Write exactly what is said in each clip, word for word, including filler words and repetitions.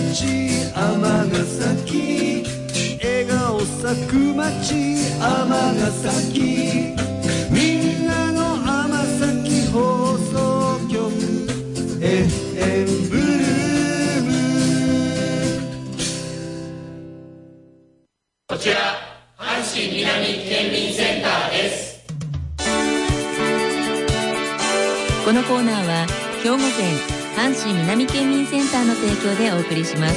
町尼崎、笑顔咲く町尼崎、みんなの尼崎放送局 エフエム ブルーム。 こちら阪神南県民センターです。 このコーナーは兵庫県阪神南県民センターの提供でお送りします。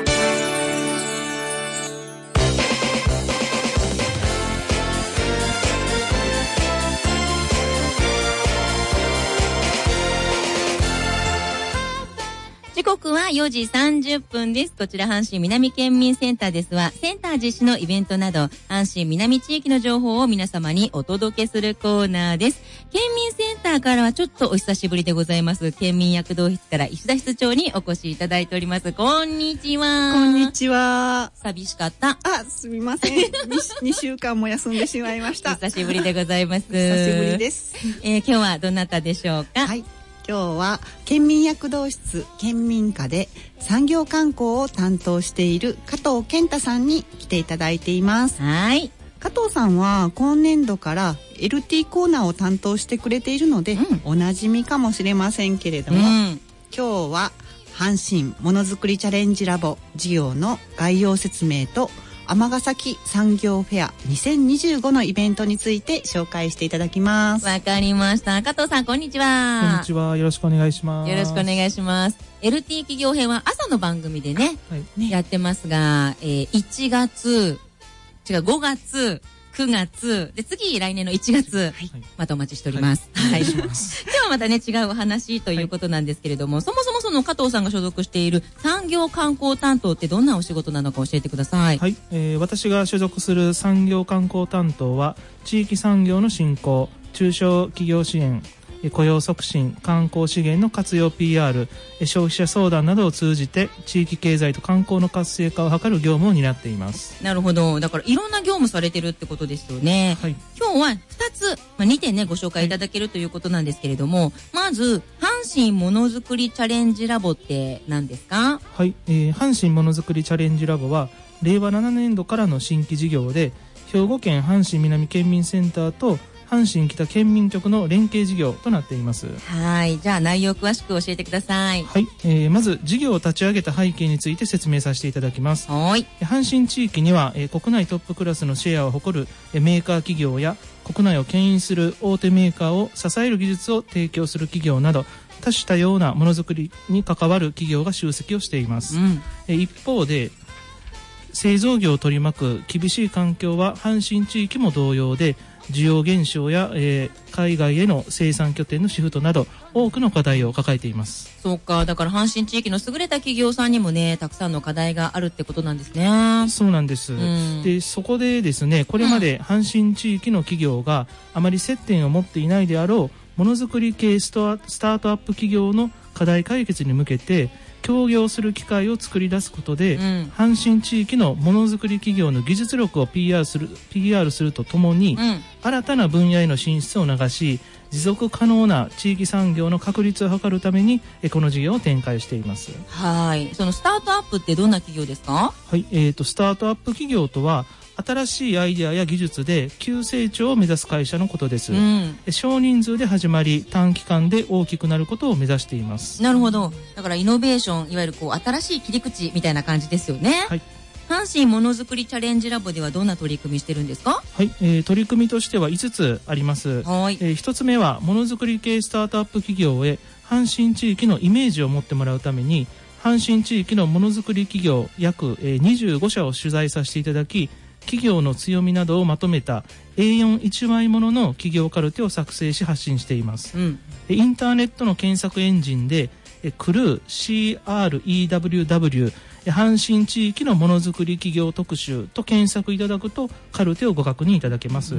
時刻はよじさんじゅっぷんです。こちら阪神南県民センターですは、センター実施のイベントなど阪神南地域の情報を皆様にお届けするコーナーです。県民センターからはちょっとお久しぶりでございます。県民躍動室から石田室長にお越しいただいております。こんにちは。 こんにちは。 寂しかった。 あ、すみません。にしゅうかんも休んでしまいました。 久しぶりでございます。 久しぶりです。 えー、今日はどなたでしょうか。 はい。今日は県民躍動室県民課で産業観光を担当している加藤健太さんに来ていただいています。 はい。 加藤さんは今年度から エルティー コーナーを担当してくれているので、うん、おなじみかもしれませんけれども、うん、今日は阪神ものづくりチャレンジラボ事業の概要説明と尼崎産業フェアにせんにじゅうごのイベントについて紹介していただきます。 わかりました。加藤さん、こんにちは。 こんにちは。よろしくお願いします。 よろしくお願いします。エルティー 企業編は朝の番組でね、はい、やってますが、えー、いちがつ、違う、ごがつ、くがつ、で、次、来年のいちがつ、はい、またお待ちしております。はい。はい、今日はまたね、違うお話ということなんですけれども、はい、そもそもその加藤さんが所属している産業観光担当ってどんなお仕事なのか教えてください。 はい。えー、私が所属する産業観光担当は、地域産業の振興、中小企業支援、雇用促進、観光資源の活用 ピーアール、消費者相談などを通じて地域経済と観光の活性化を図る業務を担っています。 なるほど。だからいろんな業務されてるってことですよね。はい、今日はふたつ、まあ、にてんねご紹介いただけるということなんですけれども、まず阪神ものづくりチャレンジラボって何ですか？ はい、えー、阪神ものづくりチャレンジラボはれいわななねんどからの新規事業で、兵庫県阪神南県民センターと阪神北県民局の連携事業となっています。 はい。じゃあ内容を詳しく教えてください。 はい。えー、まず事業を立ち上げた背景について説明させていただきます。 はい。 阪神地域には、えー、国内トップクラスのシェアを誇る、えー、メーカー企業や国内を牽引する大手メーカーを支える技術を提供する企業など多種多様なものづくりに関わる企業が集積をしています。うん、えー、一方で製造業を取り巻く厳しい環境は阪神地域も同様で、需要減少や、えー、海外への生産拠点のシフトなど多くの課題を抱えています。 そうか。だから阪神地域の優れた企業さんにもね、たくさんの課題があるってことなんですね。 そうなんです。うん、でそこでですね、これまで阪神地域の企業があまり接点を持っていないであろうものづくり系ストアスタートアップ企業の課題解決に向けて協業する機会を作り出すことで、うん、阪神地域のものづくり企業の技術力を ピーアール する ピーアール するとともに、うん、新たな分野への進出を促し、持続可能な地域産業の確立を図るためにこの事業を展開しています。 はい。そのスタートアップってどんな企業ですか？ はい。えーと、スタートアップ企業とは新しいアイデアや技術で急成長を目指す会社のことです。うん、少人数で始まり短期間で大きくなることを目指しています。 なるほど。だからイノベーション、いわゆるこう新しい切り口みたいな感じですよね。はい。阪神ものづくりチャレンジラボではどんな取り組みしてるんですか？ はい、えー、取り組みとしてはいつつあります。はい。えー、ひとつめはものづくり系スタートアップ企業へ阪神地域のイメージを持ってもらうために、阪神地域のものづくり企業約にじゅうごしゃを取材させていただき、企業の強みなどをまとめた エーよんいちまいものの企業カルテを作成し発信しています。うん、インターネットの検索エンジンでクルー シーアールイーダブリューダブリュー 阪神地域のものづくり企業特集と検索いただくとカルテをご確認いただけます。うん、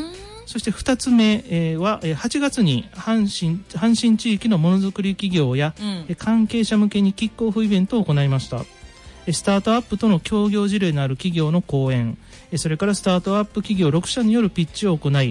そしてふたつめ、えー、ははちがつに阪神、阪神地域のものづくり企業や、うん、関係者向けにキックオフイベントを行いました。スタートアップとの協業事例のある企業の講演、それからスタートアップ企業ろくしゃによるピッチを行い、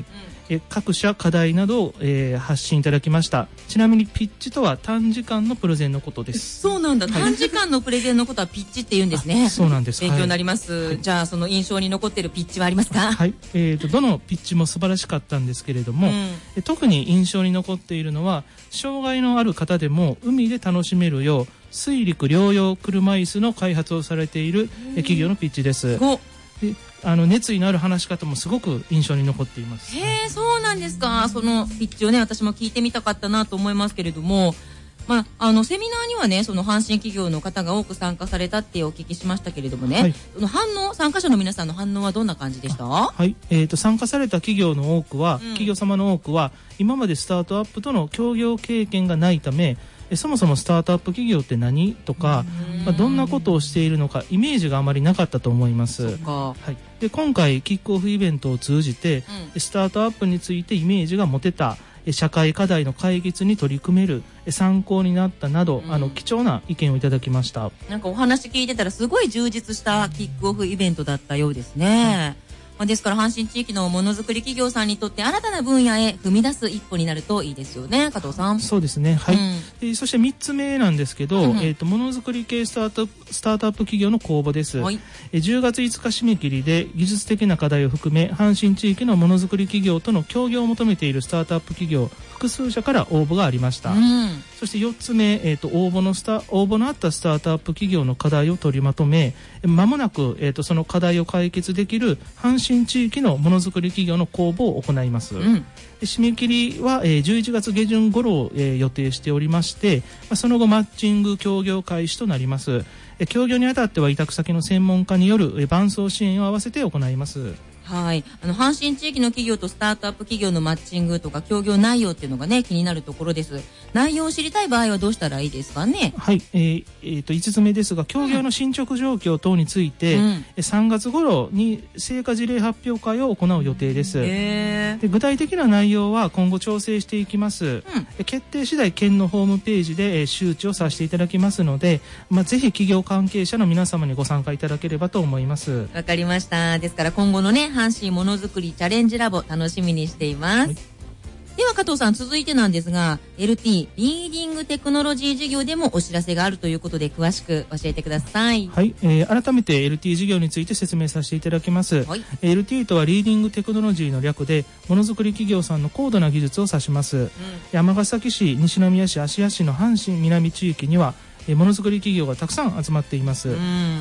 え各社課題などを、えー、発信いただきました。ちなみにピッチとは短時間のプレゼンのことです。 そうなんだ、はい、短時間のプレゼンのことはピッチって言うんですね。 そうなんです。 勉強になります、はい、じゃあその印象に残っているピッチはありますか？ はい、えーと、どのピッチも素晴らしかったんですけれども、うん、特に印象に残っているのは障害のある方でも海で楽しめるよう水陸両用車椅子の開発をされている企業のピッチです。であの熱意のある話し方もすごく印象に残っています。 へえ、そうなんですか。そのピッチをね、私も聞いてみたかったなと思いますけれども、まあ、あのセミナーにはね、その阪神企業の方が多く参加されたってお聞きしましたけれどもね、はい、その反応、参加者の皆さんの反応はどんな感じでした？ はい、えーと、参加された企業の多くは、うん、企業様の多くは今までスタートアップとの協業経験がないため、そもそもスタートアップ企業って何とか、まあ、どんなことをしているのかイメージがあまりなかったと思います。そうか、はい、で今回キックオフイベントを通じて、うん、スタートアップについてイメージが持てた、社会課題の解決に取り組める、参考になったなど、うん、あの貴重な意見をいただきました。 なんかお話聞いてたらすごい充実したキックオフイベントだったようですね。うんまあ、ですから阪神地域のものづくり企業さんにとって新たな分野へ踏み出す一歩になるといいですよね、加藤さん。 そうですね、はい、うん、でそしてみっつめなんですけど、うん、えーと、ものづくり系スタート、スタートアップ企業の公募です、はい、えじゅうがついつか締め切りで技術的な課題を含め阪神地域のものづくり企業との協業を求めているスタートアップ企業複数社から応募がありました、うん、そしてよっつめ、えーと、応募のスタ応募のあったスタートアップ企業の課題を取りまとめ、まもなく、えーと、その課題を解決できる阪神地域のものづくり企業の公募を行います、うん、で締め切りは、えー、じゅういちがつげじゅん頃を、えー、予定しておりまして、まあ、その後マッチング協業開始となります。えー、協業にあたっては委託先の専門家による、えー、伴走支援を合わせて行います。 はい、あの阪神地域の企業とスタートアップ企業のマッチングとか協業内容っていうのがね気になるところです。内容を知りたい場合はどうしたらいいですかね？ はい、えーえー、といつつめですが協業の進捗状況等について、うん、さんがつ頃に成果事例発表会を行う予定です。で具体的な内容は今後調整していきます、うん、決定次第県のホームページで、えー、周知をさせていただきますので、まあ、ぜひ企業関係者の皆様にご参加いただければと思います。 わかりました。ですから今後のね阪神ものづくりチャレンジラボ楽しみにしています、はい、では加藤さん続いてなんですが エルティー リーディングテクノロジー事業でもお知らせがあるということで詳しく教えてください。 はい、えー、改めて エルティー 事業について説明させていただきます、はい、エルティー とはリーディングテクノロジーの略でものづくり企業さんの高度な技術を指します、うん、山崎市、西宮市、芦屋市の阪神南地域にはものづくり企業がたくさん集まっています、うん、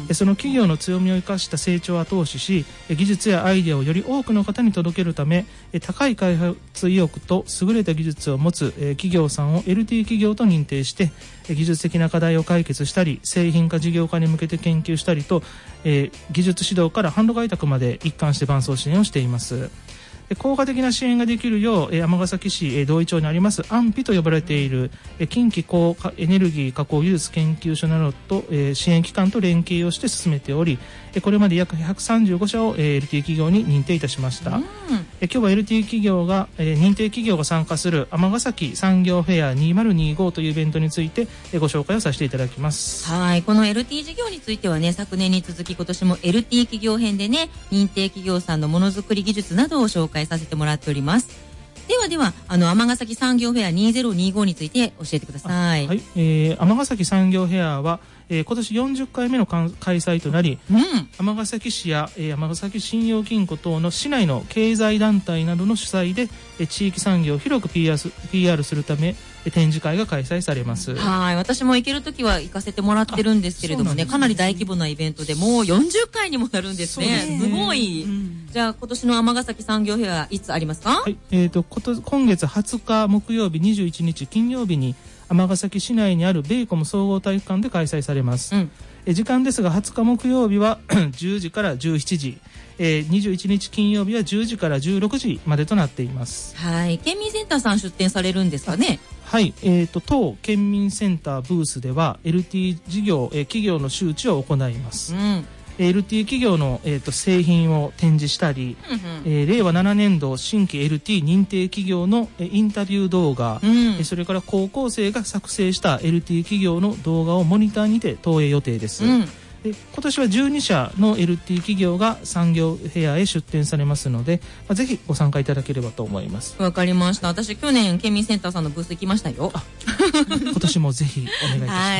その企業の強みを生かした成長を後押しし技術やアイデアをより多くの方に届けるため高い開発意欲と優れた技術を持つ企業さんを エルティー 企業と認定して技術的な課題を解決したり製品化事業化に向けて研究したりと技術指導から販路開拓まで一貫して伴走支援をしています。効果的な支援ができるよう尼崎市同意町にありますアンピと呼ばれている近畿高エネルギー加工技術研究所などと支援機関と連携をして進めておりこれまで約ひゃくさんじゅうごしゃを エルティー 企業に認定いたしました、うん、今日は エルティー 企業が認定企業が参加する尼崎産業フェアにせんにじゅうごというイベントについてご紹介をさせていただきます。 はい、この エルティー 事業についてはね昨年に続き今年も エルティー 企業編でね認定企業さんのものづくり技術などを紹介させてもらっております。ではではあの尼崎産業フェアにせんにじゅうごについて教えてください。 はい、えー、尼崎産業フェアはえー、今年よんじゅっかいめの開催となり尼、うん、崎市や尼、えー、崎信用金庫等の市内の経済団体などの主催で、えー、地域産業を広く ピーアール す, ピーアール するため、えー、展示会が開催されます。 はい、私も行けるときは行かせてもらってるんですけれども ね, ねかなり大規模なイベントでもうよんじゅっかいにもなるんですね。 す, すごい、うん、じゃあ今年の尼崎産業フェアいつありますか？ はい、えー、とこと今月はつか木曜日にじゅういちにち金曜日に尼崎市内にあるベイコム総合体育館で開催されます、うん、え時間ですがはつか木曜日はじゅうじからじゅうしちじ、えー、にじゅういちにち金曜日はじゅうじからじゅうろくじまでとなっています。 はい、県民センターさん出展されるんですかね？ はい、えー、と当県民センターブースでは エルティー 事業、えー、企業の周知を行います、うん、エルティー 企業の、えー、と製品を展示したり、うんうんえー、れいわななねんど新規 エルティー 認定企業の、えー、インタビュー動画、うんえー、それから高校生が作成した エルティー 企業の動画をモニターにて投影予定です、うんで今年はじゅうにしゃの エルティー 企業が産業フェアへ出展されますので、まあ、ぜひご参加いただければと思います。 わかりました。私去年県民センターさんのブース行きましたよ。 今年もぜひお願いいたします。はい。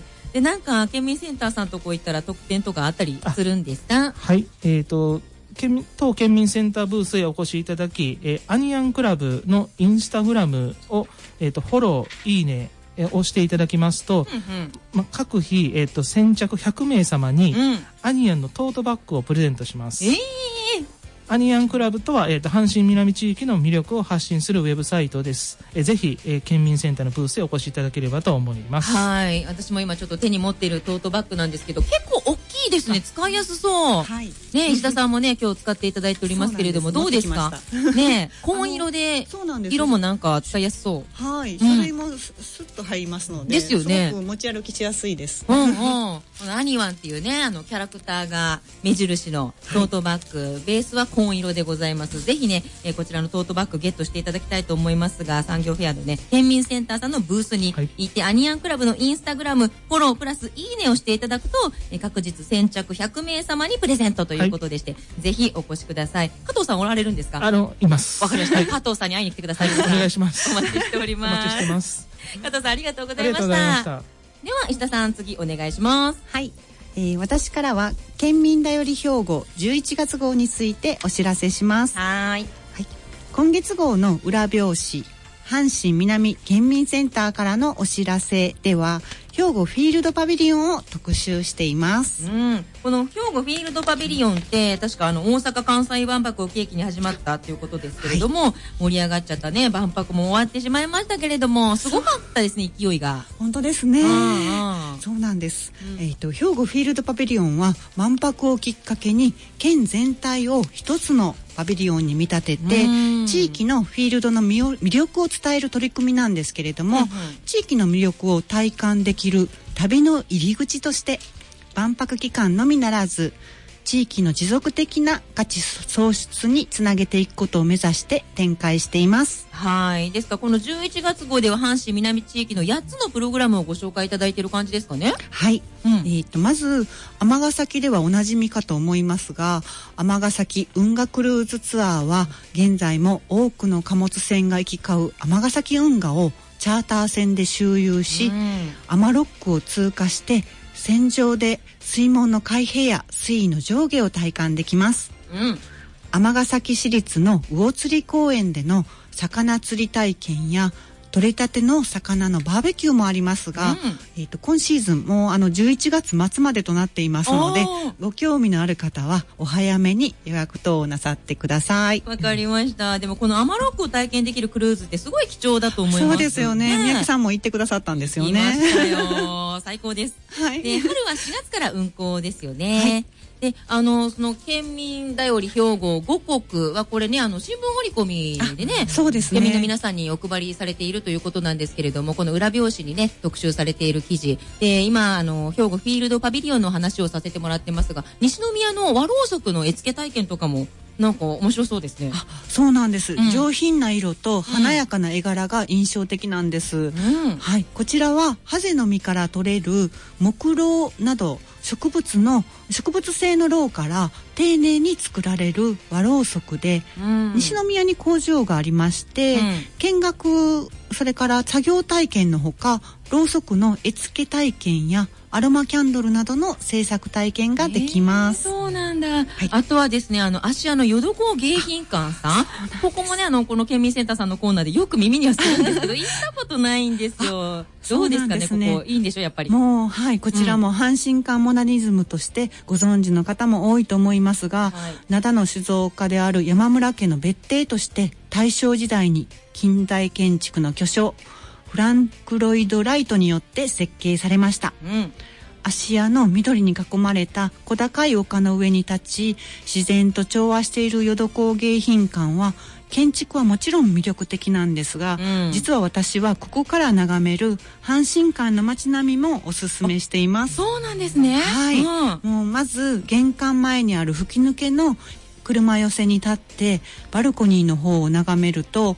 でなんか県民センターさんとこ行ったら特典とかあったりするんですか？ はい。えっと県当県民センターブースへお越しいただき、えー、アニアンクラブのインスタグラムを、えー、とフォローいいねをしていただきますと、うんうんま、各日、えー、と先着ひゃくめいさまに、うん、アニアンのトートバッグをプレゼントします。えーアニアンクラブとは、えー、と阪神南地域の魅力を発信するウェブサイトです。えー、ぜひ、えー、県民センターのブースへお越しいただければと思います。 はい。私も今ちょっと手に持っているトートバッグなんですけど、結構大きいですね。使いやすそう。はい。ね、石田さんもね、今日使っていただいておりますけれども、どうですか？ね、紺色で、色もなんか使いやすそう。 はい。書類もスッと入りますので、 ですよね。 すごく持ち歩きしやすいです。 うんうん。このアニワンっていうね、あのキャラクターが目印のトートバッグ、ベースは紺色でございます。ぜひね、えー、こちらのトートバッグゲットしていただきたいと思いますが、産業フェアのね、県民センターさんのブースに行って、はい、アニアンクラブのインスタグラムフォロープラスいいねをしていただくと、えー、確実先着ひゃくめいさまにプレゼントということでして、はい、ぜひお越しください。加藤さんおられるんですか？ あのいます。 わかりました。加藤さんに会いに来てください。お願いします。 お待ちしております。 お待ちしてます。 加藤さんありがとうございました。したでは石田さん次お願いします。 はい。えー、私からは県民だより兵庫じゅういちがつ号についてお知らせします。 はい。 はい、今月号の裏表紙阪神南県民センターからのお知らせでは兵庫フィールドパビリオンを特集しています。 うん、この兵庫フィールドパビリオンって確かあの大阪・関西万博を契機に始まったということですけれども、はい、盛り上がっちゃったね万博も終わってしまいましたけれどもすごかったですね勢いが。 本当ですね。そうなんです、うん、えーと、兵庫フィールドパビリオンは万博をきっかけに県全体を一つのパビリオンに見立てて地域のフィールドの魅力を伝える取り組みなんですけれども、うんうん、地域の魅力を体感できる旅の入り口として万博期間のみならず地域の持続的な価値創出につなげていくことを目指して展開しています。 はいですからこのじゅういちがつ号では阪神南地域のやっつのプログラムをご紹介いただいている感じですかね。 はい、うん、えーとまず尼崎ではおなじみかと思いますが尼崎運河クルーズツアーは現在も多くの貨物船が行き交う尼崎運河をチャーター船で周遊しアマロックを通過して船上で水門の開閉や水位の上下を体感できます。尼、うん、崎市立の魚釣り公園での魚釣り体験や取れたての魚のバーベキューもありますが、うんえー、と今シーズンもうあのじゅういちがつまつまでとなっていますのでご興味のある方はお早めに予約等をなさってください。 わかりました。でもこのアマロックを体験できるクルーズってすごい貴重だと思います。 そうですよね。宮城さんも行ってくださったんですよね。 言いましたよ最高です、はい、で春はしがつから運行ですよね、はいであのその県民だより兵庫五国はこれねあの新聞折り込みでねそうですね県民の皆さんにお配りされているということなんですけれどもこの裏表紙にね特集されている記事で今あの兵庫フィールドパビリオンの話をさせてもらってますが西宮の和ろうそくの絵付け体験とかもなんか面白そうですね。 あそうなんです、うん、上品な色と華やかな絵柄が印象的なんです、うんはい、こちらはハゼの実から取れる木蝋など植物の植物性の蝋から丁寧に作られる和ろうそくで、うん、西宮に工場がありまして、うん、見学それから作業体験のほかろうそくの絵付け体験やアロマキャンドルなどの制作体験ができます、 えー、そうなんだ、はい、あとはですねあの芦屋の淀港迎賓館さんここもねあのこの県民センターさんのコーナーでよく耳にはするんですけど行ったことないんですよ。どうですかねここいいんでしょやっぱり。 もうはいこちらも阪神間モダニズムとしてご存知の方も多いと思いますが、はい、灘の酒造家である山村家の別邸として大正時代に近代建築の巨匠フランク・ロイド・ライトによって設計されました、うん、芦屋の緑に囲まれた小高い丘の上に立ち自然と調和している淀港迎賓館は建築はもちろん魅力的なんですが、うん、実は私はここから眺める阪神間の街並みもおすすめしています。 そうなんですね、 はい、うん、もうまず玄関前にある吹き抜けの車寄せに立ってバルコニーの方を眺めると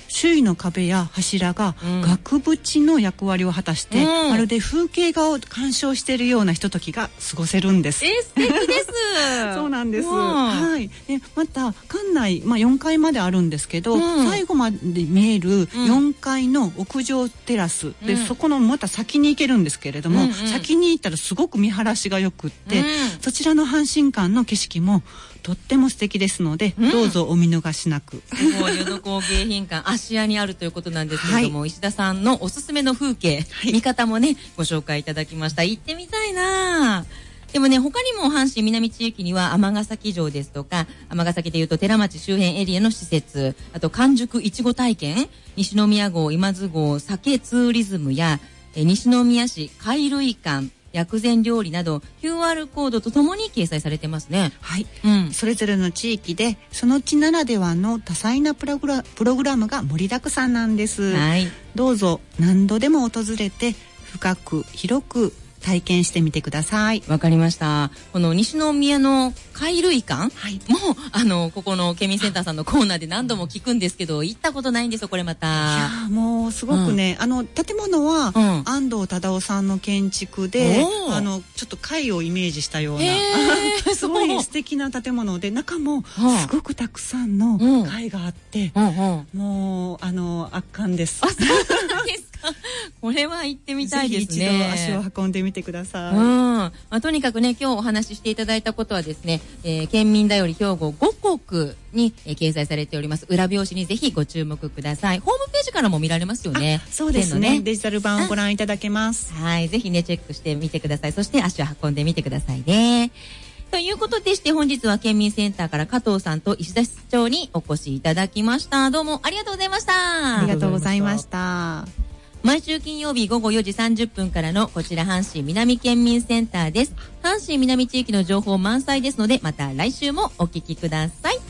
周囲の壁や柱が額縁の役割を果たして、うん、まるで風景画を鑑賞しているようなひとときが過ごせるんです。 えー、素敵ですそうなんです、はい、でまた館内、まあ、よんかいまであるんですけど、うん、最後まで見えるよんかいの屋上テラス、うん、でそこのまた先に行けるんですけれども、うんうん、先に行ったらすごく見晴らしがよくって、うん、そちらの阪神館の景色もとっても素敵ですので、うん、どうぞお見逃しなく。 すごい、淀工芸品館芦屋にあるということなんですけれども、はい、石田さんのおすすめの風景、はい、見方もねご紹介いただきました。行ってみたいな。でもね、他にも阪神南地域には尼崎城ですとか、尼崎でいうと寺町周辺エリアの施設、あと完熟いちご体験、西宮号今津号酒ツーリズムやえ西宮市貝類館、薬膳料理など キューアール コードとともに掲載されてますね。 はい、うん、それぞれの地域でその地ならではの多彩なプログラ、プログラムが盛りだくさんなんです、はい、どうぞ何度でも訪れて深く広く体験してみてください。 わかりました。この西宮の貝類館、はい、もうあのここの県民センターさんのコーナーで何度も聞くんですけど、行ったことないんですよこれまた。いやもうすごくね、うん、あの建物は、うん、安藤忠雄さんの建築で、あのちょっと貝をイメージしたようなすごい素敵な建物で、中もすごくたくさんの貝があって、うんうんうん、もうあの圧巻です。あ、そうなんですか。 これは行ってみたいですね。 ぜひ一度足を運んでみてください。 うん、まあ、とにかくね、今日お話ししていただいたことはですね、えー、県民だより兵庫ごこくに、えー、掲載されております裏表紙にぜひご注目ください。ホームページからも見られますよね。 そうですね、ね、デジタル版をご覧いただけます。 はい、ぜひねチェックしてみてください。そして足を運んでみてくださいね。ということでして本日は県民センターから加藤さんと石田室長にお越しいただきました。どうもありがとうございました。 ありがとうございました。 毎週金曜日午後よじさんじゅっぷんからのこちら阪神南県民センターです。阪神南地域の情報満載ですので、また来週もお聞きください。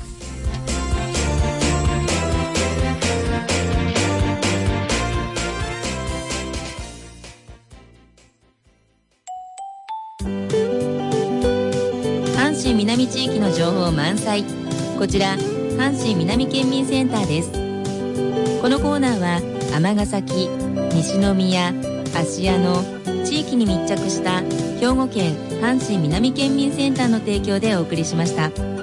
阪神南地域の情報満載、こちら阪神南県民センターです。このコーナーは尼崎、西宮、芦屋の地域に密着した兵庫県阪神南県民センターの提供でお送りしました。